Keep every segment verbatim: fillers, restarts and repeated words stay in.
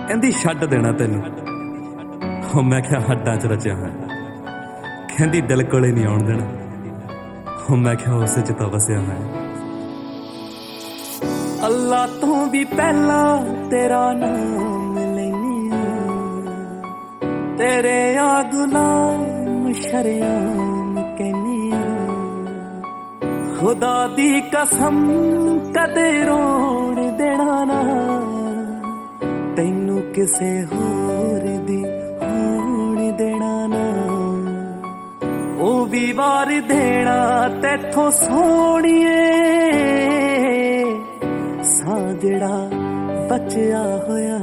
कहंदी छड्ड देना तैनू। हो मैं क्या हड्डां च रचिया है। कहंदी दिल कोले नहीं आउण देना। हो मैं क्या उस च तां वसिया है। अल्लाह तो भी पहला तेरा नाम लैनी, तेरे आ गुलाम शरेआम कहनी। खुदा दी कसम कदे रोण देना ना, तैनू किसे होर दी होण देना ना। ओ भी वार देना तैथों सोहणिए, सा जेड़ा बचिया होया।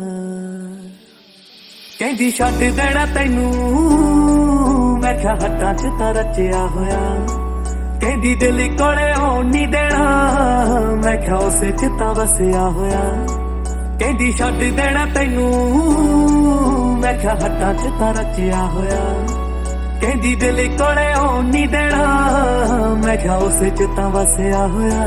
कहंदी छड्ड देना तैनू, मैं क्या हट्टां च तां रचिया होया। कहंदी दिल कोले होण नहीं देना, मैं क्या उस च तां वसिया होया। कहंदी छड्ड देना तैनू, मैं क्या हट्टां च तां रचिया होया। कहंदी दिल कोले होण नहीं देना, मैं क्या उस च तां वसिया होया।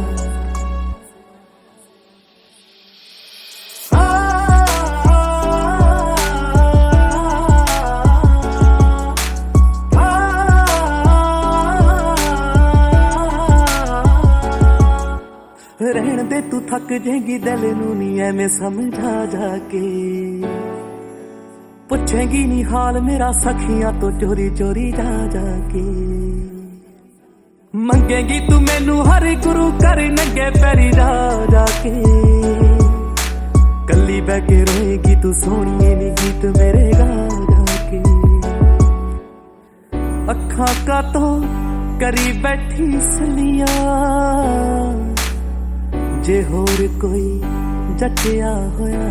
रहन दे तू थक जाएगी दिल नू नी एवें समझा जाके। पुछेगी नी हाल मेरा सखियां तो चोरी चोरी जा जाके। मंगेगी तू मैनू हर गुरु कर नंगे पैरी जा जाके। कली बह के रोएगी तू सोनिए नी गीत मेरे गा जाके। अखा का तो करी बैठी सलिया, जे होर कोई जटिया होया।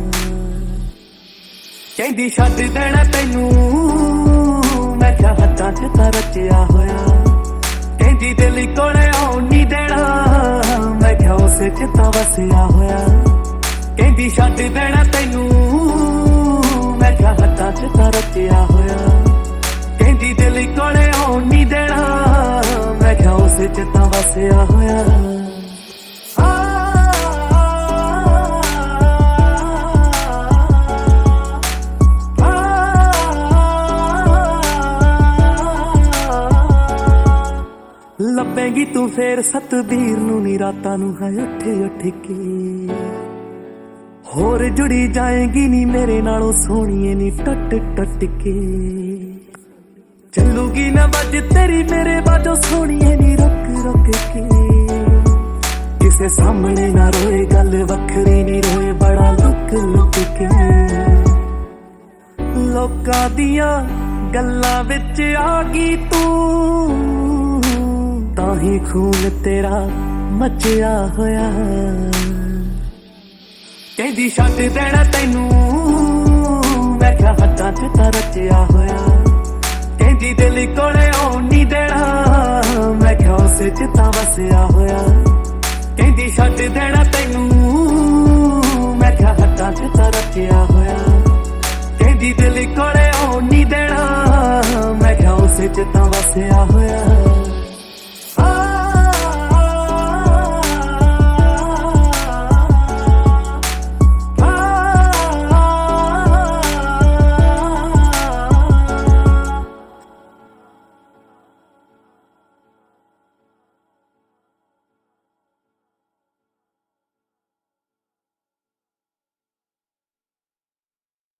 कहंदी छड्ड देना तैनू, मैं क्या हट्टां च तां रचिया होया। कहंदी दिल कोले होण नहीं देना, मैं क्या उस च तां वसिया होया। कहंदी छड्ड देना तैनू, मैं क्या हट्टां च तां रचिया होया। कहंदी दिल कोले होण नहीं देना, मैं क्या उस च तां वसिया होया। लभेगी तू फेर सतबीर नू नी रातां नू है उठ उठ के। होर जुड़ी जाएगी नी मेरे नालों सोहणिए नी टट टट के। चलूगी ना बज तेरी मेरे बाजो सोहणिए नी रुक रुक के। किसे सामने ना रोए गल वखरी नी रोए बड़ा लुक लुक के। लोकां दियां गल्लां विच आ गई तू, ताही खून तेरा मचिया होया। कहंदी छड्ड देना तैनू, मैं क्या हट्टां च तां रचिया होया। कहंदी दिल कोले होण नहीं देना, मैं क्या उस च तां वसिया होया। कहंदी छड्ड देना तैनू, मैं क्या हट्टां च तां रचिया होया। कहंदी दिल कोले होण नहीं देना, मैं क्या उस च तां वसिया होया।